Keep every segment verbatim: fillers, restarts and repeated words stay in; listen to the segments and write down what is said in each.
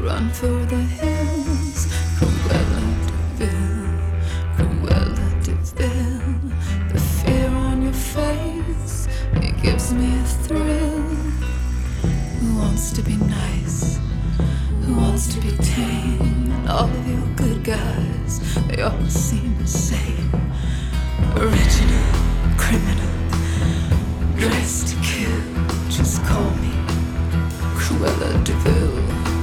run for the hills. Cruella de Vil, Cruella de Vil. The fear on your face, it gives me a thrill. Who wants to be nice? Who wants to be tame? And all of your good guys, they all seem the same. Original, criminal, dressed to kill. Just call me Cruella de Vil.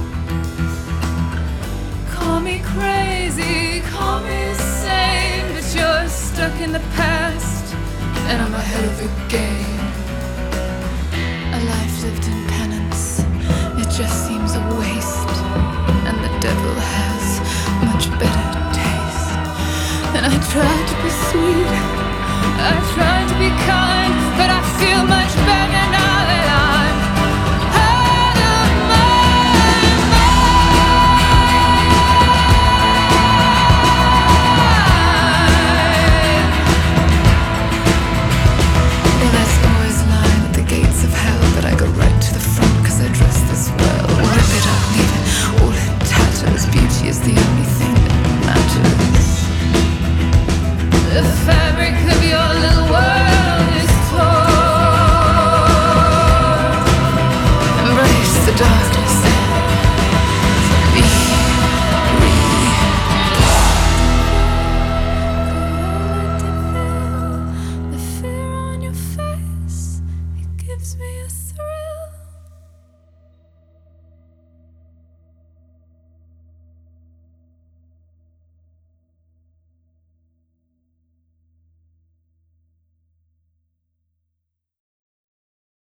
Call me crazy, call me insane, but you're stuck in the past, and I'm ahead of your game. A life lived in penance, it just seems a waste, and the devil has much better taste. And I try to be sweet, I try to be kind, but I feel much better now.